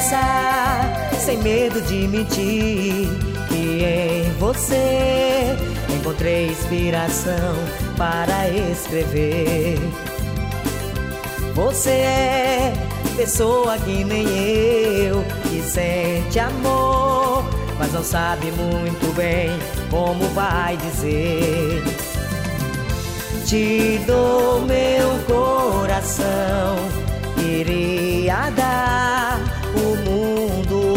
confessar, sem medo de mentir, que em você encontrei inspiração para escrever. Você é pessoa que nem eu, que sente amor, mas não sabe muito bem como vai dizer. Te dou meu coração, queria dar o mundo,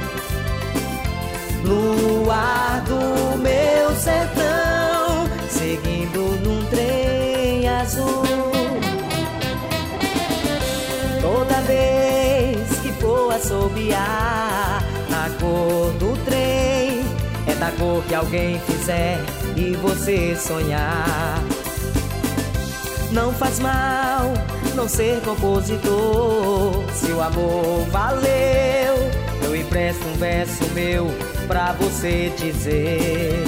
luar do meu sertão, seguindo num trem azul. Toda vez que for assobiar, a cor do trem é da cor que alguém fizer e você sonhar. Não faz mal não ser compositor, se o amor valeu, eu empresto um verso meu pra você dizer.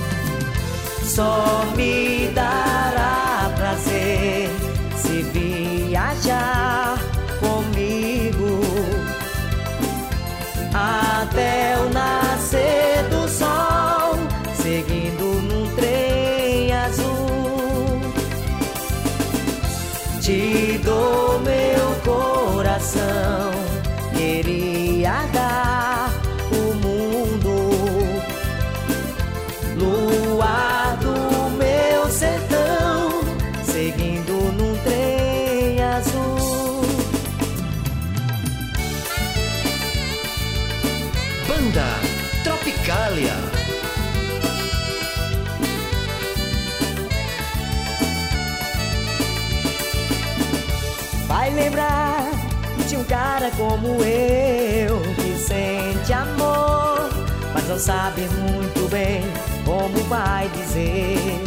Só me dará prazer se viajar comigo até o nascer do sol, seguindo num trem azul. Te dou meu coração, queria dar o mundo, luar do meu sertão, seguindo num trem azul. Banda Tropicália. Vai lembrar de um cara como eu, que sente amor, mas não sabe muito bem como vai dizer.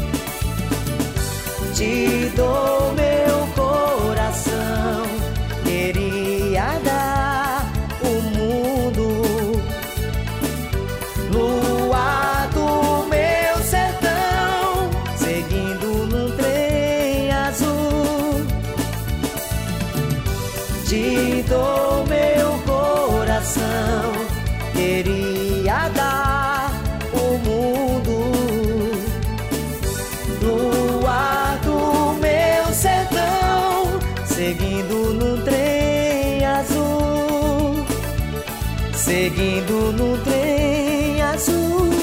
Te dou meu coração, queria dar o mundo, luar do meu sertão, seguindo num trem azul. Te dou meu coração, queria dar o mundo, luar do meu sertão, seguindo num trem azul, seguindo num trem azul.